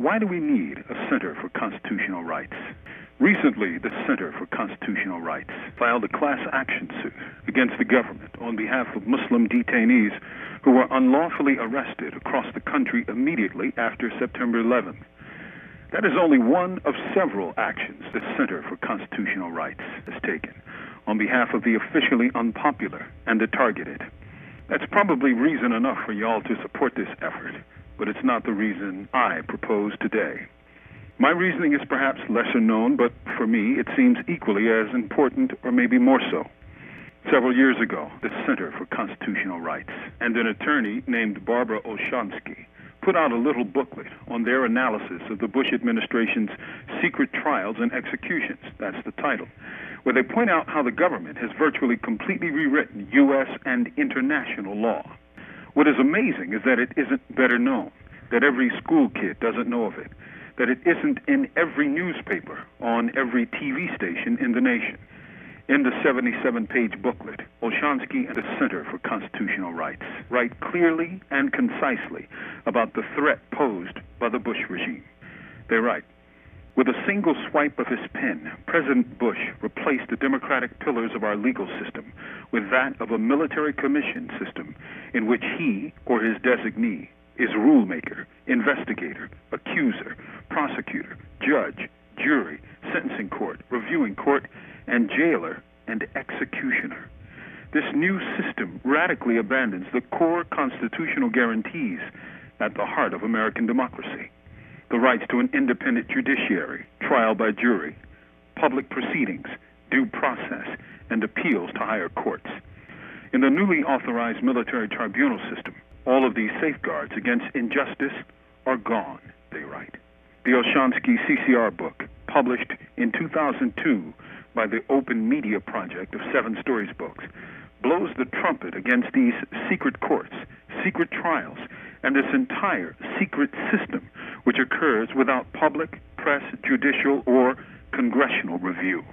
Why do we need a Center for Constitutional Rights? Recently, the Center for Constitutional Rights filed a class action suit against the government on behalf of Muslim detainees who were unlawfully arrested across the country immediately after September 11th. That is only one of several actions the Center for Constitutional Rights has taken on behalf of the officially unpopular and the targeted. That's probably reason enough for y'all to support this effort, but it's not the reason I propose today. My reasoning is perhaps lesser known, but for me it seems equally as important, or maybe more so. Several years ago, the Center for Constitutional Rights and an attorney named Barbara Olshansky put out a little booklet on their analysis of the Bush administration's secret trials and executions, that's the title, where they point out how the government has virtually completely rewritten U.S. and international law. What is amazing is that it isn't better known, that every school kid doesn't know of it, that it isn't in every newspaper, on every TV station in the nation. In the 77-page booklet, Olshansky and the Center for Constitutional Rights write clearly and concisely about the threat posed by the Bush regime. They write, "With a single swipe of his pen, President Bush replaced the democratic pillars of our legal system with that of a military commission system in which he, or his designee, is rulemaker, investigator, accuser, prosecutor, judge, jury, sentencing court, reviewing court, and jailer and executioner. This new system radically abandons the core constitutional guarantees at the heart of American democracy: the rights to an independent judiciary, trial by jury, public proceedings, due process, and appeals to higher courts. In the newly authorized military tribunal system, all of these safeguards against injustice are gone," they write. The Olshansky CCR book, published in 2002 by the Open Media Project of Seven Stories Books, blows the trumpet against these secret courts, secret trials, and this entire secret system which occurs without public, press, judicial, or congressional review.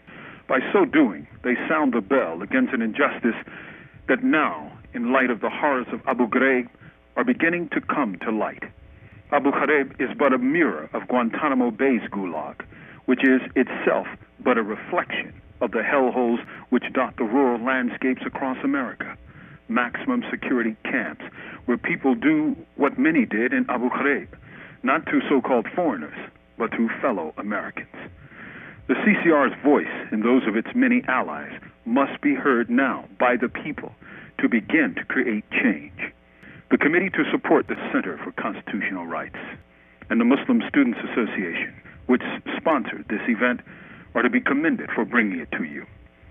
By so doing, they sound the bell against an injustice that now, in light of the horrors of Abu Ghraib, are beginning to come to light. Abu Ghraib is but a mirror of Guantanamo Bay's gulag, which is itself but a reflection of the hellholes which dot the rural landscapes across America, maximum security camps where people do what many did in Abu Ghraib, not to so-called foreigners, but to fellow Americans. The CCR's voice and those of its many allies must be heard now by the people to begin to create change. The Committee to Support the Center for Constitutional Rights and the Muslim Students Association, which sponsored this event, are to be commended for bringing it to you.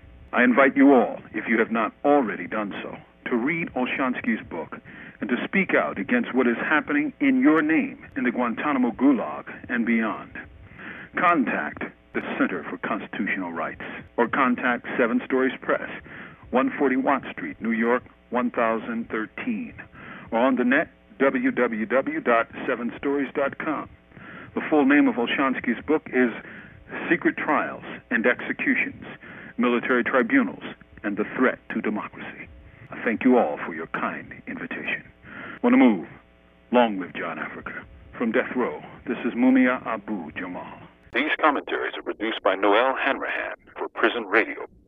I invite you all, if you have not already done so, to read Olshansky's book and to speak out against what is happening in your name in the Guantanamo Gulag and beyond. Contact the Center for Constitutional Rights or contact Seven Stories Press, 140 Watt Street, New York, 1013, or on the net, www.sevenstories.com. The full name of Olshansky's book is Secret Trials and Executions, Military Tribunals, and the Threat to Democracy. I thank you all for your kind invitation. On the move, long live John Africa. From Death Row, this is Mumia Abu Jamal. These commentaries are produced by Noel Hanrahan for Prison Radio.